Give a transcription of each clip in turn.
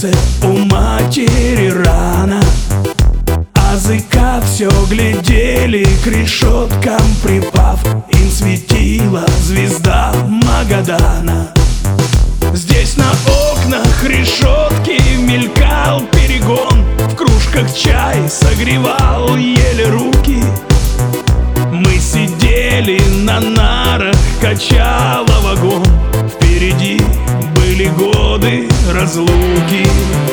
сердце у матери рана. Азыка все глядели к решеткам припав, им светила звезда Магадана. Здесь на окнах решетки мелькал перегон, в кружках чай согревал еле руки. Мы сидели на нарах, качало вагон, впереди были годы разлуки.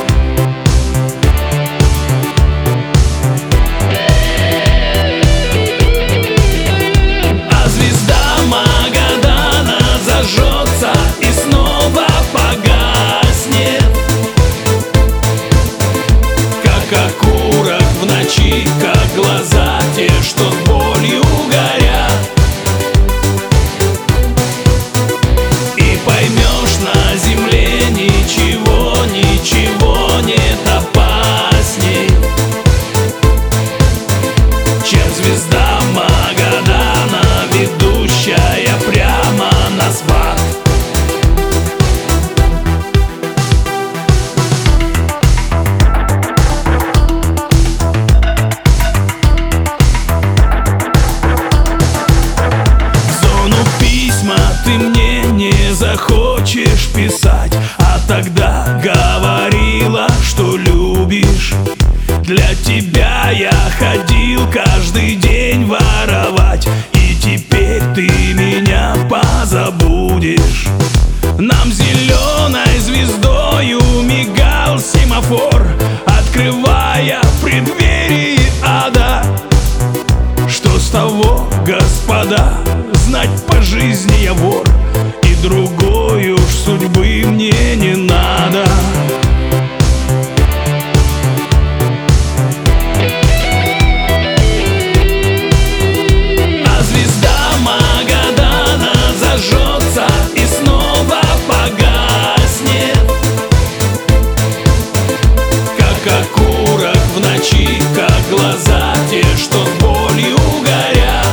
А звезда Магадана зажжется и снова погаснет, как окурок в ночи, как глаза те, что с болью горят. И поймешь, на земле ничего, ничего нет опасней, чем звезда Магадана, ведущая прямо на сват. Ты мне не захочешь писать, а тогда говорила, что любишь. Для тебя я ходил каждый день воровать, и теперь ты меня позабудешь. Нам зеленой звездою мигал семафор, открывая преддверие ада. Что с того, господа, знать по жизни я вор, и другой уж судьбы мне не надо. А звезда Магадана зажжется и снова погаснет, как окурок в ночи, как глаза те, что с болью горят.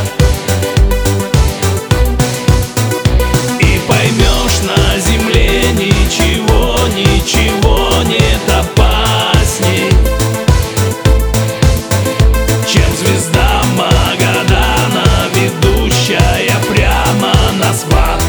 И поймешь, на земле ничего, ничего нет опасней, чем звезда Магадана, ведущая прямо на сват.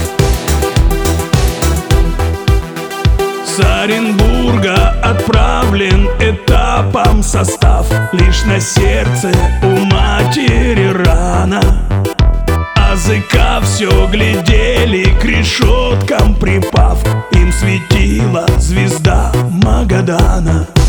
С Оренбурга отправлен этапом состав, лишь на сердце у матери рана. Азыка все глядели к решеткам припав, им светила звезда Магадана.